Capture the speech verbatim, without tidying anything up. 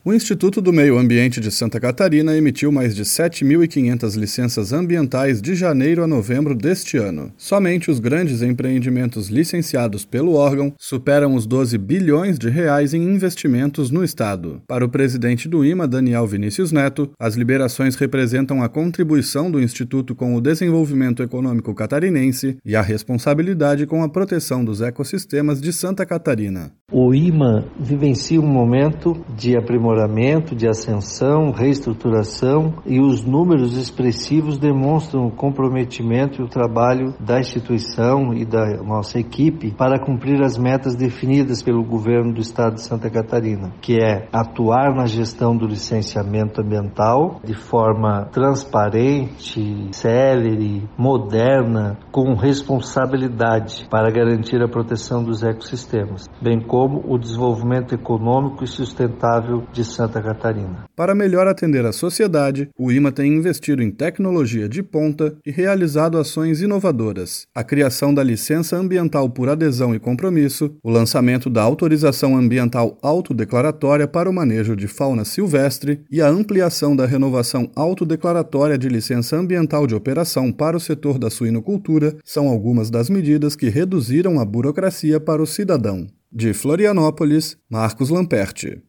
O Instituto do Meio Ambiente de Santa Catarina emitiu mais de sete mil e quinhentas licenças ambientais de janeiro a novembro deste ano. Somente os grandes empreendimentos licenciados pelo órgão superam os doze bilhões de reais em investimentos no estado. Para o presidente do I M A, Daniel Vinícius Neto, as liberações representam a contribuição do Instituto com o desenvolvimento econômico catarinense e a responsabilidade com a proteção dos ecossistemas de Santa Catarina. O I M A vivencia um momento de aprimoramento, de ascensão, reestruturação, e os números expressivos demonstram o comprometimento e o trabalho da instituição e da nossa equipe para cumprir as metas definidas pelo governo do estado de Santa Catarina, que é atuar na gestão do licenciamento ambiental de forma transparente, célere, moderna, com responsabilidade para garantir a proteção dos ecossistemas, bem como como o desenvolvimento econômico e sustentável de Santa Catarina. Para melhor atender a sociedade, o I M A tem investido em tecnologia de ponta e realizado ações inovadoras. A criação da licença ambiental por adesão e compromisso, o lançamento da autorização ambiental autodeclaratória para o manejo de fauna silvestre e a ampliação da renovação autodeclaratória de licença ambiental de operação para o setor da suinocultura são algumas das medidas que reduziram a burocracia para o cidadão. De Florianópolis, Marcos Lamperti.